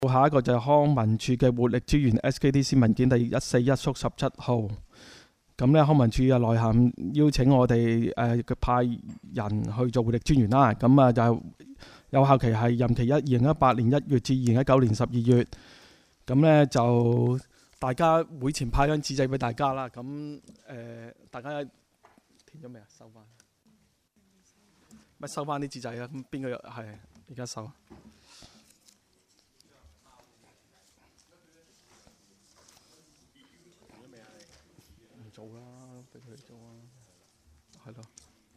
下一個就係康文署嘅活力資源 SKDC 文件第141/17號。咁咧，康文署嘅內涵邀請我哋派人去做活力專員啦。咁啊就有效期係任期2018年1月至2019年12月。咁咧就大家會前派張紙仔俾大家啦。咁大家填咗未啊？收翻咪收翻啲紙仔啊！咁邊個係而家收？做啦，俾佢哋做啊，係咯。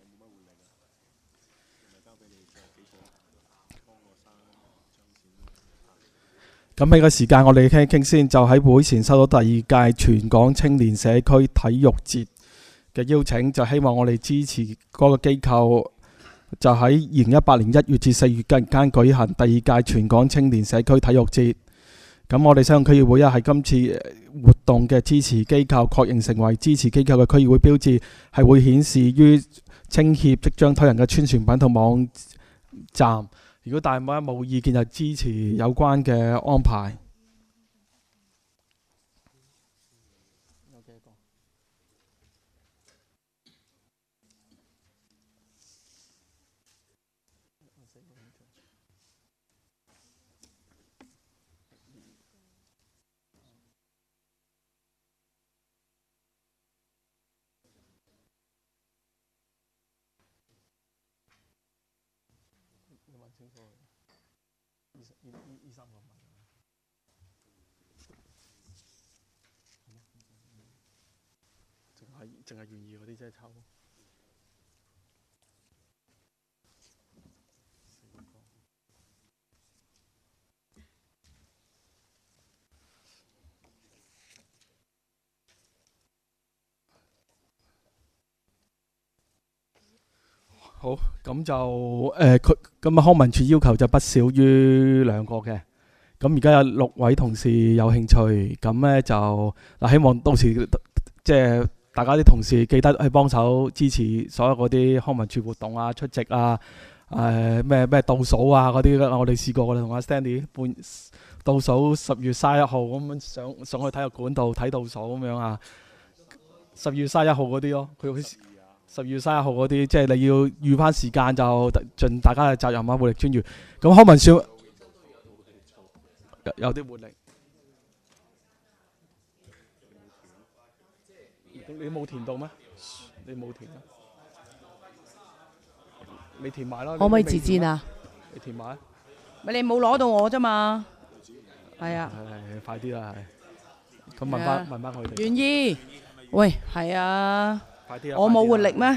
咁喺個時間，我哋傾一傾先。就喺會前收到第二屆全港青年社區體育節嘅邀請，就希望我哋支持嗰個機構，就喺2018年1月至4月間舉行第二屆全港青年社區體育節。咁我哋西貢區議會係今次活動嘅支持機構，確認成為支持機構嘅區議會標誌，係會顯示於青協即將推行嘅宣傳品同網站。如果大家冇意見，就支持有關嘅安排。淨係願意嗰啲真係抽。好，咁就咁康文署要求就不少於2個嘅。咁而家有6位同事有興趣，咁咧就希望到時即係大家啲同事記得去幫手支持所有嗰啲康文署活動啊、出席啊、咩倒數啊嗰啲。我哋試過，我哋同阿 Stanley 倒數10月31號咁樣上去體育館度睇倒數咁樣啊。10月31號嗰啲咯，佢10月31號嗰啲，即係你要預翻時間就盡大家嘅責任啊，活力專員。咁康文署有啲活力。你冇填到咩？你冇填啊？你填埋啦。 可唔可以自薦啊？ 你填埋。 咪你冇攞到我啫嘛？係啊。 係快啲啦，係。咁問翻佢哋。 願意。喂，係啊。 快啲啊！ 我冇活力咩？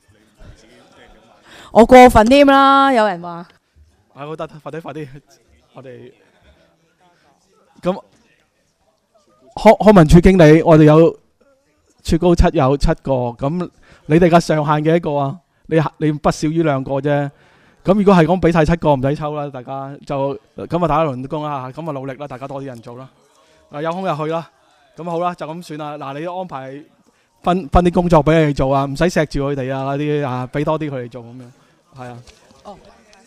我過分添啦，有人話。 我得快啲，我哋咁康文署經理，我哋有最高7有7個，咁你哋嘅上限幾多個啊？你不少於2個啫。咁如果係講俾晒7個，唔使抽啦，大家就咁啊打一輪工啦，咁啊努力啦，大家多啲人做啦。有空就去啦。咁好啦，就咁算啦。嗱，你安排分啲工作俾你哋做啊，唔使錫住佢哋啊嗰啲啊，俾多啲佢哋做咁樣。係啊。哦。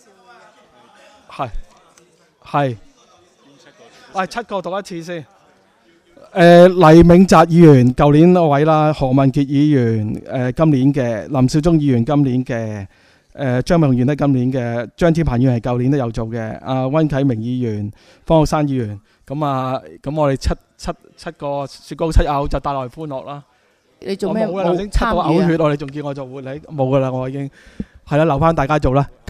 係。7個讀一次先。黎銘澤議員舊年嗰位啦，何文傑議員今年嘅，林少忠議員今年嘅，張美雄議員都今年嘅，張天鵬議員係舊年都有做嘅，溫啟明議員、方學山議員，咁我哋七個雪糕7友就帶來歡樂啦。 你做咩冇參與啊？ 頭先七個嘔血，我哋仲叫我做活力，冇噶啦，我已經係啦，留翻大家做啦。